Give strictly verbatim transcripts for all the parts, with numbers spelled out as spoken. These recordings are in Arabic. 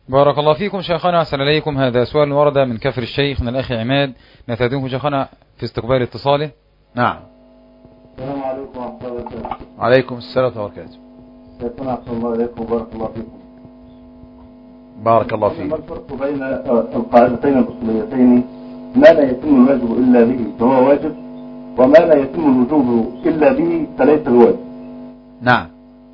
بارك الله فيكم شيخنا، أحسن إليكم. هذا سؤال ورد من كفر الشيخ من الأخ عماد، نتهديكم شيخنا في استقبال اتصاله. نعم. السلام عليكم ورحمة الله وبركاته. عليكم السلام وبركاته. شيخنا أحسن الله إليكم وبارك الله فيكم. بارك الله فيك. ما الفرق بين القاعدتين الأصليتين ما لا يتم الواجب إلا به فهو واجب، وما لا يتم الوجوب إلا به فليس بواجب؟ نعم.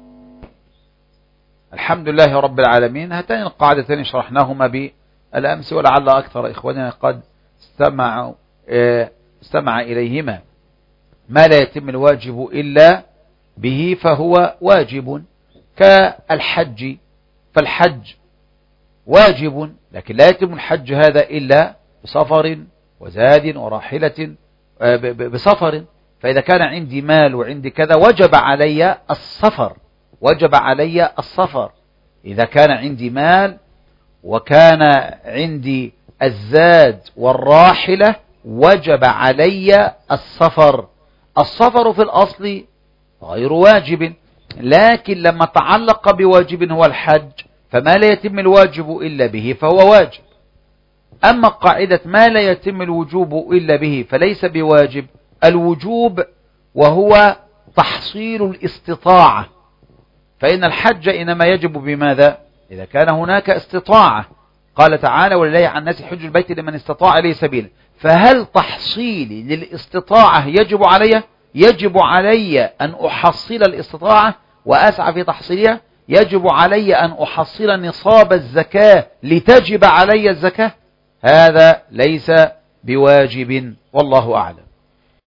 الحمد لله رب العالمين. هاتين القاعدتين شرحناهما بالأمس، ولعل أكثر إخواننا قد استمعوا استمع إليهما. ما لا يتم الواجب إلا به فهو واجب، كالحج، فالحج واجب، لكن لا يتم الحج هذا إلا بسفر وزاد وراحلة بسفر. فإذا كان عندي مال وعندي كذا وجب علي السفر، وجب علي السفر. إذا كان عندي مال وكان عندي الزاد والراحلة وجب علي السفر. السفر في الأصل غير واجب، لكن لما تعلق بواجب هو الحج فما لا يتم الواجب إلا به فهو واجب. أما قاعدة ما لا يتم الوجوب إلا به فليس بواجب، الوجوب وهو تحصيل الاستطاعة، فإن الحج إنما يجب بماذا؟ إذا كان هناك استطاعة. قال تعالى ولله على الناس حج البيت لمن استطاع إليه سبيلا. فهل تحصيلي للاستطاعة يجب علي؟ يجب علي أن أحصل الاستطاعة وأسعى في تحصيلها. يجب علي أن أحصل نصاب الزكاة لتجب علي الزكاة. هذا ليس بواجب، والله أعلم.